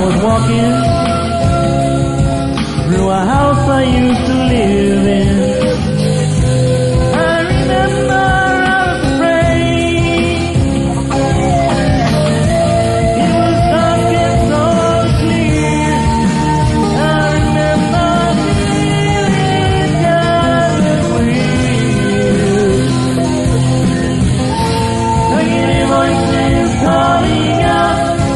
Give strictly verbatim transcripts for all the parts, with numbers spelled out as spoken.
was walking through a house I used to live in. I remember I was afraid. It was dark and so clear. I remember feeling kind of weird. Tiny voices calling out.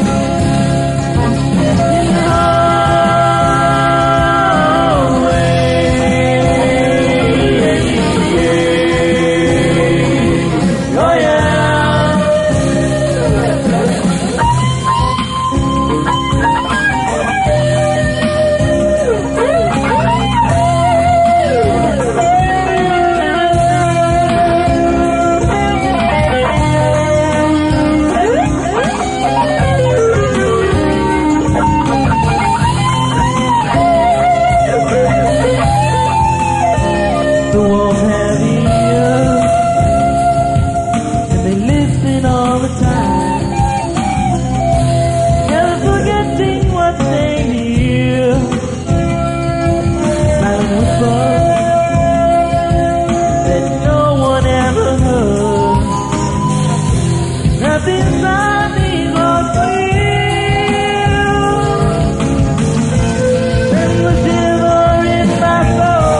The walls have ears, and they listen all the time, never forgetting what they hear. Silent whispers that no one ever heard. Trapped inside these walls clear, and the shiver in my soul.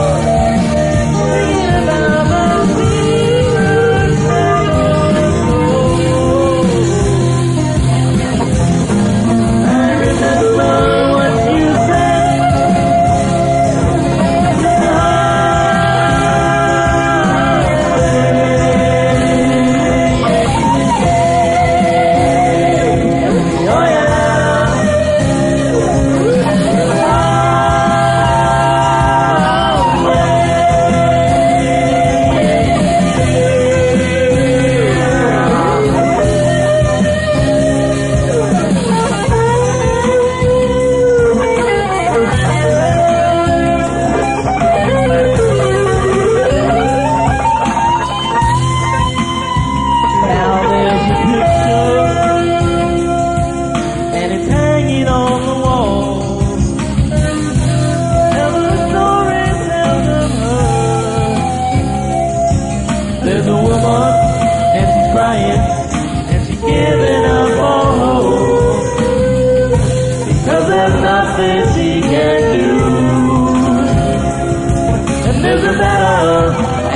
There's a woman, and she's crying, and she's giving up all hope, because there's nothing she can do. And there's a battle